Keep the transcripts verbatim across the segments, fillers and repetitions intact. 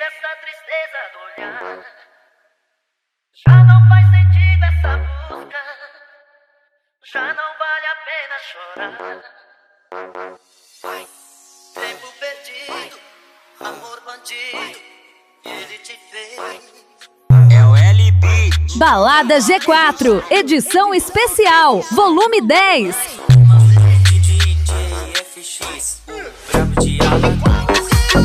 essa tristeza do olhar. Já não faz sentido essa busca, já não vale a pena chorar. Tempo perdido, amor bandido, ele te fez. É o L B. Balada G quatro, edição especial, volume dez. D J F X, brabo de Alagoas.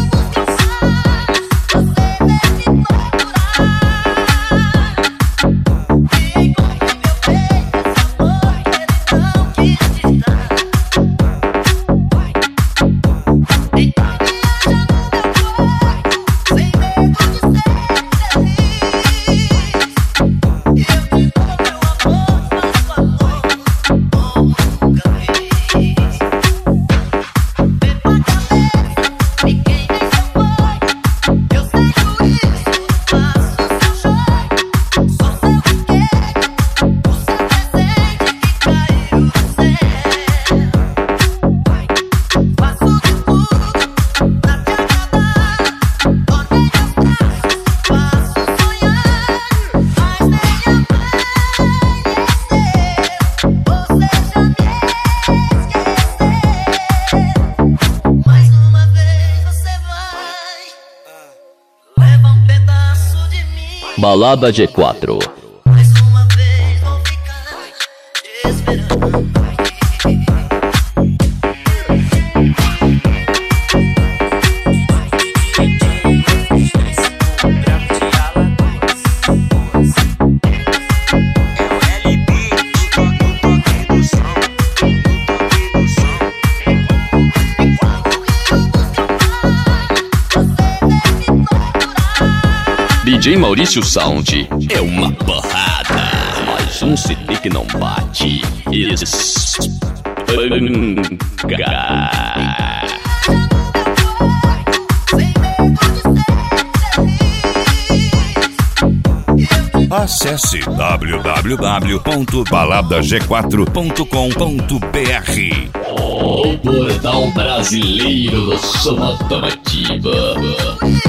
Balada G quatro. Mais uma vez vou ficar te esperando. D J Maurício Sound é uma porrada, mais um C D que não bate. Espanca. Acesse w w w ponto balada g quatro ponto com ponto b r. O portal brasileiro do som automotivo.